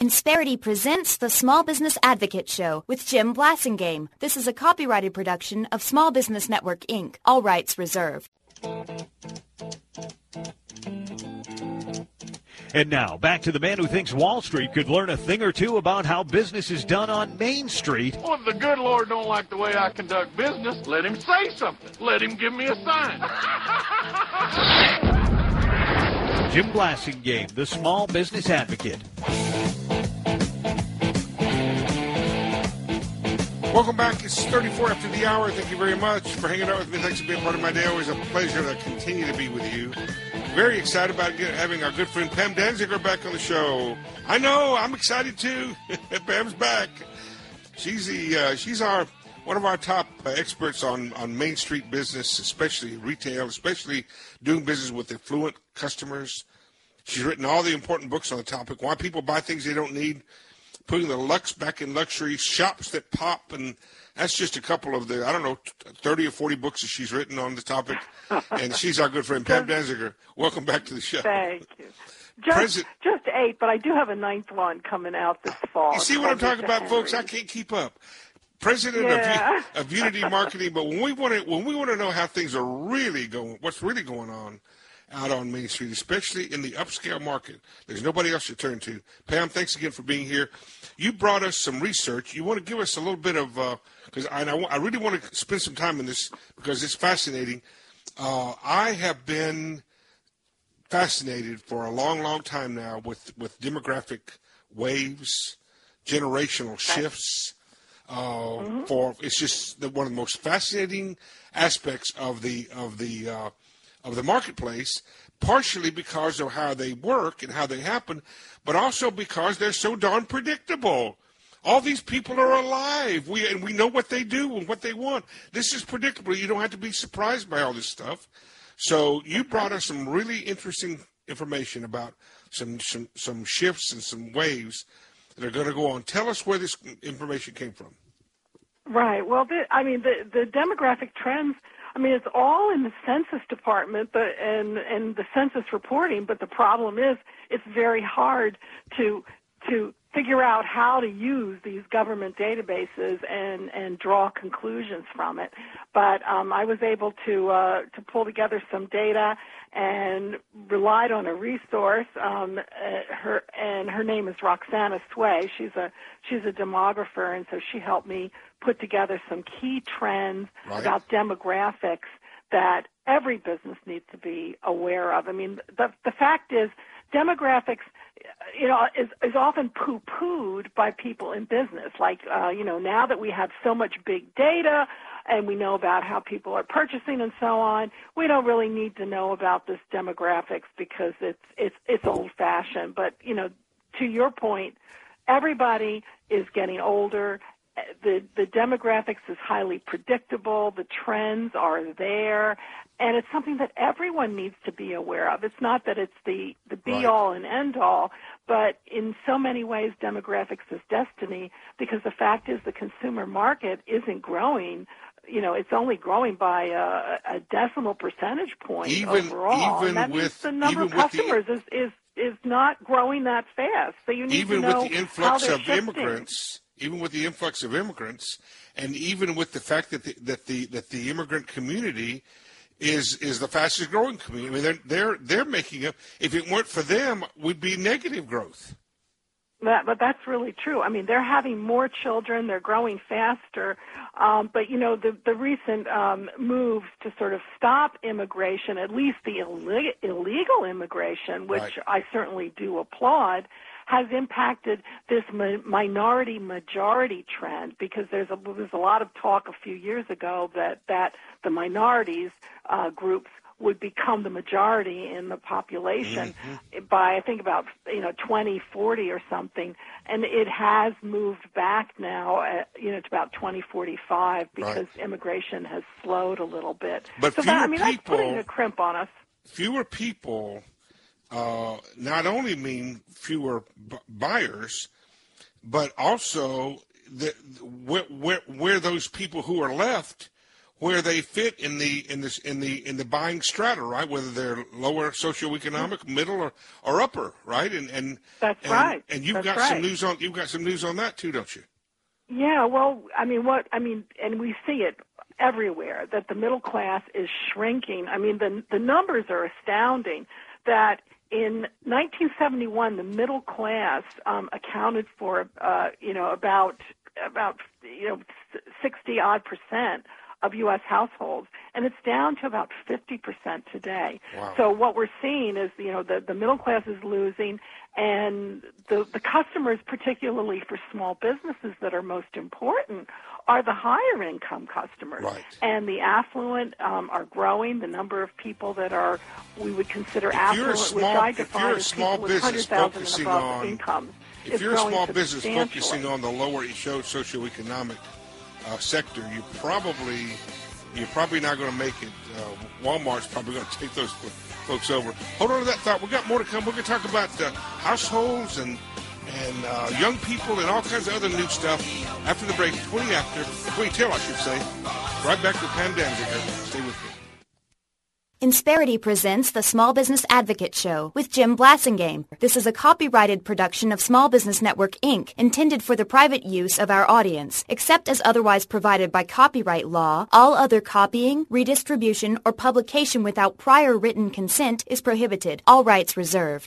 Insperity presents the Small Business Advocate Show with Jim Blasingame. This is a copyrighted production of Small Business Network, Inc. All rights reserved. And now, back to the man who thinks Wall Street could learn a thing or two about how business is done on Main Street. Well, if the good Lord don't like the way I conduct business, let him say something. Let him give me a sign. Jim Blasingame, the Small Business Advocate. Welcome back. It's 34 after the hour. Thank you very much for hanging out with me. Thanks for being part of my day. Always a pleasure to continue to be with you. Very excited about having our good friend Pam Danziger back on the show. I know, I'm excited too. Pam's back. She's one of our top experts on Main Street business, especially retail, especially doing business with affluent customers. She's written all the important books on the topic, why people buy things they don't need, putting the lux back in luxury, shops that pop, and that's just a couple of the, 30 or 40 books that she's written on the topic. And she's our good friend, Pam Danziger. Welcome back to the show. Thank you. Just 8, but I do have a 9th one coming out this fall. You see what I'm talking about, folks? I can't keep up. President of Unity Marketing, but when we want to know how things are really going, what's really going on out on Main Street, especially in the upscale market, there's nobody else to turn to. Pam, thanks again for being here. You brought us some research. You want to give us a little bit of, because I really want to spend some time in this because it's fascinating. I have been fascinated for a long, long time now with demographic waves, generational shifts. It's just one of the most fascinating aspects of the marketplace, partially because of how they work and how they happen, but also because they're so darn predictable. All these people are alive. We know what they do and what they want. This is predictable. You don't have to be surprised by all this stuff. So you brought us some really interesting information about some shifts and some waves that are going to go on. Tell us where this information came from. Right. Well, the demographic trends, it's all in the Census Department and the census reporting, but the problem is it's very hard to figure out how to use these government databases and draw conclusions from it. But I was able to pull together some data and relied on a resource. Her name is Roxana Sway. She's a demographer, and so she helped me put together some key trends about demographics that every business needs to be aware of. The fact is, demographics, is often poo-pooed by people in business. Like, now that we have so much big data and we know about how people are purchasing and so on, we don't really need to know about this demographics because it's old-fashioned. But, to your point, everybody is getting older. The demographics is highly predictable. The trends are there. And it's something that everyone needs to be aware of. It's not that it's the be-all and end-all, but in so many ways, demographics is destiny because the fact is the consumer market isn't growing. It's only growing by a decimal percentage point overall. And that means the number of customers is not growing that fast. So you need to know how they're shifting. Even with the influx of immigrants, and even with the fact that the immigrant community is the fastest growing community. They're making up. If it weren't for them, we'd be negative growth. But that's really true. They're having more children. They're growing faster. But the recent moves to sort of stop immigration, at least the illegal immigration, which I certainly do applaud, has impacted this minority-majority trend because there was a lot of talk a few years ago that the minorities groups would become the majority in the population by, I think, about 2040 or something, and it has moved back now, to about 2045 because immigration has slowed a little bit. But so that's putting a crimp on us. Fewer people not only mean fewer buyers, but also where those people who are left, where they fit in the buying strata, right? Whether they're lower socioeconomic, middle, or upper, right? And that's right. And you've got some news on that too, don't you? Yeah. Well, and we see it everywhere that the middle class is shrinking. I mean, the numbers are astounding. That in 1971, the middle class accounted for about 60% of U.S. households, and it's down to about 50% today. Wow. So what we're seeing is, the middle class is losing, and the customers, particularly for small businesses that are most important, are the higher income customers. Right. And the affluent are growing. The number of people that we would consider affluent, which I define as people with 100,000 and above incomes, if you're a small business focusing substantially on the lower socioeconomic sector, you're probably not going to make it. Walmart's probably going to take those folks over. Hold on to that thought. We've got more to come. We're going to talk about households and young people and all kinds of other new stuff after the break. 20 till, I should say. Right back with Pam Danziger. Stay with me. Insperity presents the Small Business Advocate Show with Jim Blasingame. This is a copyrighted production of Small Business Network, Inc., intended for the private use of our audience. Except as otherwise provided by copyright law, all other copying, redistribution, or publication without prior written consent is prohibited. All rights reserved.